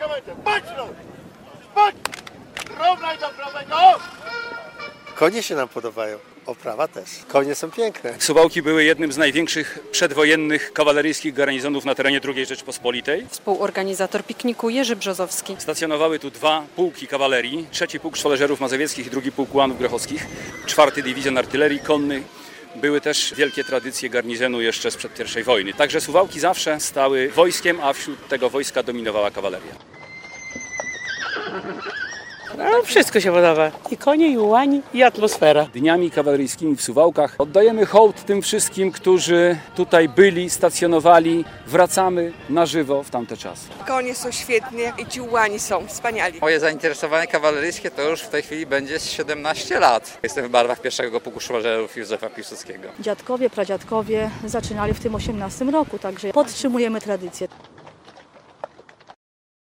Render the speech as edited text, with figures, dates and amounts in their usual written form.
Konie się nam podobają, oprawa też. Konie są piękne. Suwałki były jednym z największych przedwojennych kawaleryjskich garnizonów na terenie II Rzeczypospolitej. Współorganizator pikniku Jerzy Brzozowski. Stacjonowały tu 2 pułki kawalerii, 3. Pułk Szwoleżerów Mazowieckich i 2. Pułk Ułanów Grochowskich, 4. Dywizjon Artylerii Konnej. Były też wielkie tradycje garnizonu jeszcze sprzed I wojny. Także Suwałki zawsze stały wojskiem, a wśród tego wojska dominowała kawaleria. No, wszystko się podoba. I konie, i ułani, i atmosfera. Dniami kawaleryjskimi w Suwałkach oddajemy hołd tym wszystkim, którzy tutaj byli, stacjonowali. Wracamy na żywo w tamte czasy. Konie są świetnie i ci ułani są wspaniali. Moje zainteresowanie kawaleryjskie to już w tej chwili będzie z 17 lat. Jestem w barwach 1. Pułku Szwoleżerów Józefa Piłsudskiego. Dziadkowie, pradziadkowie zaczynali w tym 18 roku, także podtrzymujemy tradycję.